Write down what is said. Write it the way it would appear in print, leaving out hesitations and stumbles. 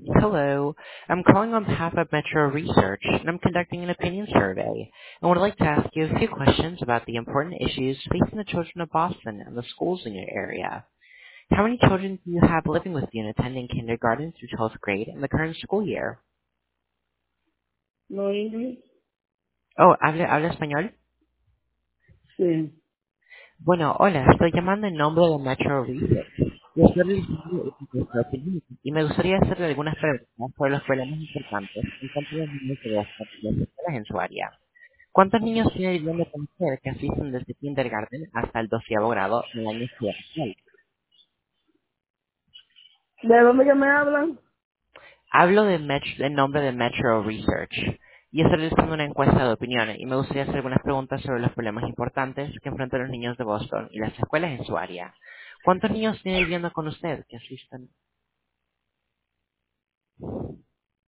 Hello. I'm calling on behalf of Metro Research, and I'm conducting an opinion survey. I would like to ask you a few questions about the important issues facing the children of Boston and the schools in your area. How many children do you have living with you and attending kindergarten through 12th grade in the current school year? No English. Oh, ¿habla español? Sí. Bueno, hola, estoy llamando en nombre de Metro Research. Y estoy realizando nuestra opinión, y me gustaría hacerle algunas preguntas sobre los problemas importantes en cuanto a los niños de Boston y las escuelas en su área. ¿Cuántos niños tiene viviendo con usted que asisten desde kindergarten hasta el 12º grado en el año escolar actual? ¿De dónde que me hablan? Hablo en nombre de Metro Research y estoy realizando una encuesta de opinión y me gustaría hacer algunas preguntas sobre los problemas importantes que enfrentan los niños de Boston y las escuelas en su área. ¿Cuántos niños tiene viviendo con usted que asisten?